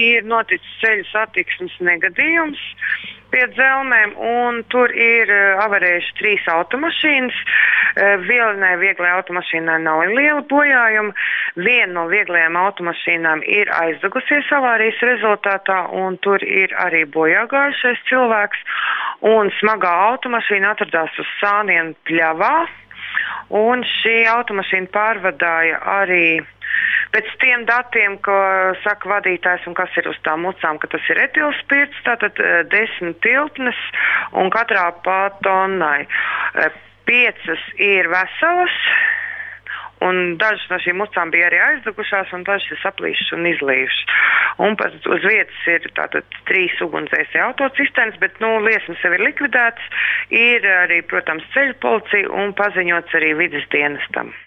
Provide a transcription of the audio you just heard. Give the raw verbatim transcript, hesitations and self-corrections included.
ir noticis ceļu satiksmes negadījums pie Dzelmēm, un tur ir avarējuši trīs automašīnas. Vienai vieglai automašīnai nav liela bojājuma. Viena no vieglajām automašīnām ir aizdegusies avārijas rezultātā, un tur ir arī bojāgājušais cilvēks. Un smagā automašīna atradās uz Sānienu pļavā, un šī automašīna pārvadāja arī pēc tiem datiem, ko saka vadītājs un kas ir uz tām mucām, ka tas ir etilspirts, tātad desmit tilpnes un katrā pa tonnai. Piecas ir veselas, un dažas no šīm mucām bija arī aizdegušās, un dažas ir saplīšas un izlījušas. Un pat uz vietas ir tātad trīs ugunsdzēsēju autocisternas, bet, nu, liesmas jau ir likvidētas, ir arī, protams, ceļu policija un paziņots arī vides dienestam.